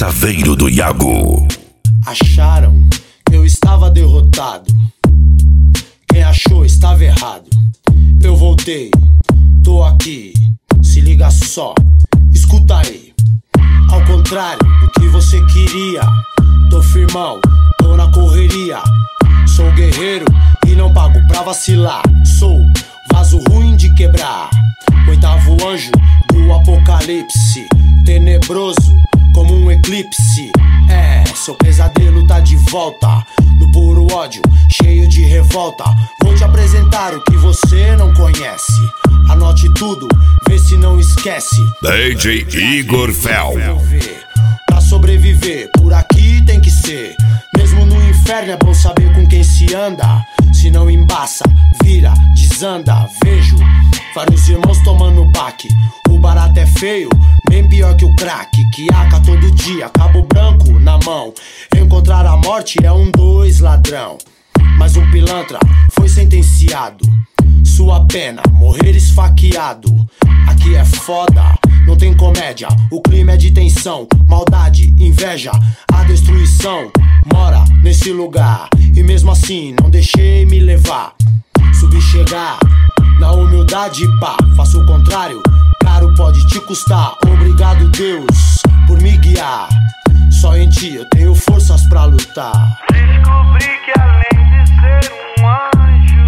Saveiro do Iago. Acharam que eu estava derrotado. Quem achou estava errado. Eu voltei, tô aqui. Se liga só, escuta aí. Ao contrário do que você queria, tô firmão, tô na correria. Sou guerreiro e não pago pra vacilar. Sou vaso ruim de quebrar, oitavo anjo do apocalipse, tenebroso como um eclipse. Seu pesadelo tá de volta, no puro ódio, cheio de revolta. Vou te apresentar o que você não conhece. Anote tudo, vê se não esquece. DJ Igor Fel. Pra sobreviver, por aqui tem que ser. Mesmo no inferno é bom saber com quem se anda. Se não embaça, vira, desanda. Vejo vários irmãos tomando baque. O barato é feio, bem pior que o crack. Que aca todo dia, cabo branco na mão. Encontrar a morte é 2 ladrão. Mas um pilantra foi sentenciado. Sua pena, morrer esfaqueado. Aqui é foda, não tem comédia. O crime é de tensão, maldade, inveja. A destruição mora nesse lugar. E mesmo assim não deixei me levar. Subi chegar na humildade, pá. Faço o contrário, caro pode te custar. Obrigado Deus por me guiar. Só em ti eu tenho forças pra lutar. Descobri que além de ser um anjo,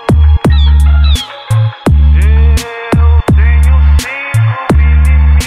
eu tenho 5 inimigos.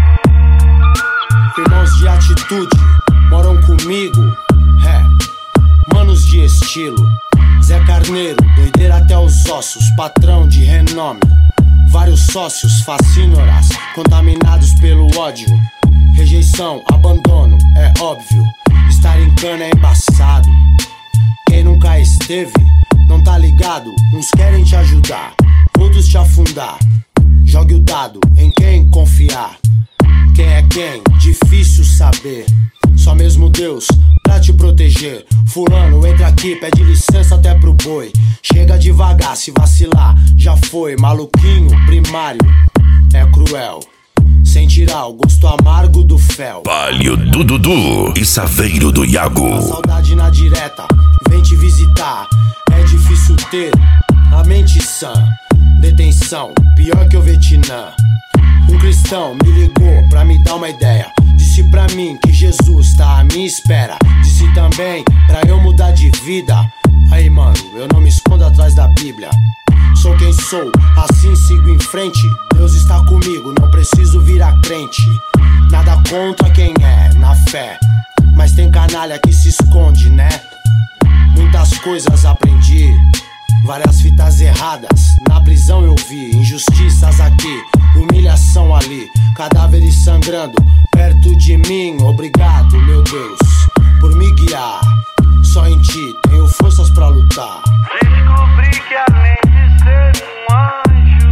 Irmãos de atitude moram comigo. Manos de estilo. Zé Carneiro, doideira até os ossos. Patrão de renome. Vários sócios fascínoras, contaminados pelo ódio. Rejeição, abandono, é óbvio. Estar em cana é embaçado. Quem nunca esteve, não tá ligado. Uns querem te ajudar, outros te afundar. Jogue o dado em quem confiar. Quem é quem? Difícil saber. Só mesmo Deus pra te proteger. Fulano, entra aqui, pede licença até pro boi. Chega devagar, se vacilar, já foi. Maluquinho, primário, é cruel. Sem tirar o gosto amargo do fel. Palio do Dudu e Saveiro do Iago. A saudade na direta, vem te visitar. É difícil ter a mente sã. Detenção, pior que o Vietnã. Um cristão me ligou pra me dar uma ideia. Disse pra mim que Jesus tá à minha espera. Disse também pra eu mudar de vida. Aí mano, eu não me escondo atrás da Bíblia. Sou quem sou, assim sigo em frente. Deus está comigo, não preciso virar crente. Nada contra quem é, na fé. Mas tem canalha que se esconde, né? Muitas coisas aprendi, várias fitas erradas. Na prisão eu vi injustiças aqui, humilhação ali, cadáveres sangrando perto de mim. Obrigado, meu Deus, por me guiar. Só em ti tenho forças pra lutar. Descobri que além de ser um anjo,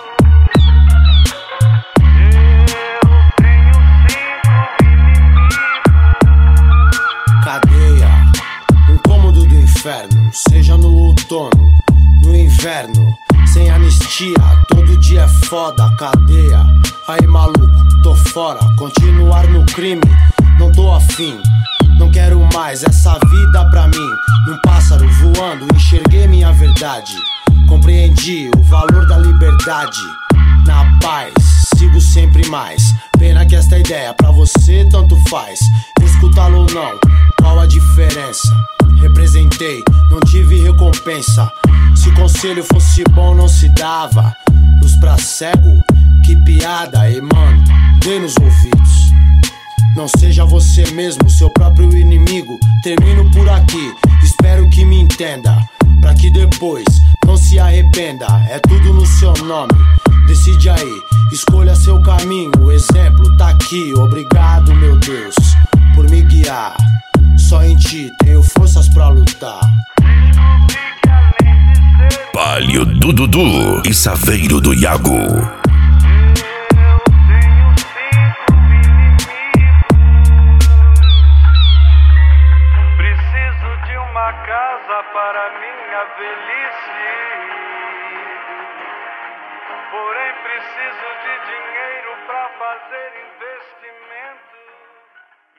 eu tenho 5 inimigos. Cadeia, um cômodo do inferno. Seja no outono, no inverno. Sem anistia, todo dia é foda. Cadeia, aí maluco, tô fora. Continuar no crime, não tô afim. Não quero mais essa vida pra mim. Num pássaro voando, enxerguei minha verdade. Compreendi o valor da liberdade. Na paz, sigo sempre mais. Pena que esta ideia pra você tanto faz. Escutá-lo ou não, qual a diferença? Representei, não tive recompensa. Se conselho fosse bom não se dava. Luz pra cego, que piada. E mano, dê nos ouvidos. Não seja você mesmo, seu próprio inimigo. Termino por aqui, espero que me entenda. Pra que depois não se arrependa. É tudo no seu nome, decide aí. Escolha seu caminho, o exemplo tá aqui. Obrigado, meu Deus, por me guiar. Só em ti tenho forças pra lutar. Palio do Dudu e Saveiro do Iago. Casa para minha velhice.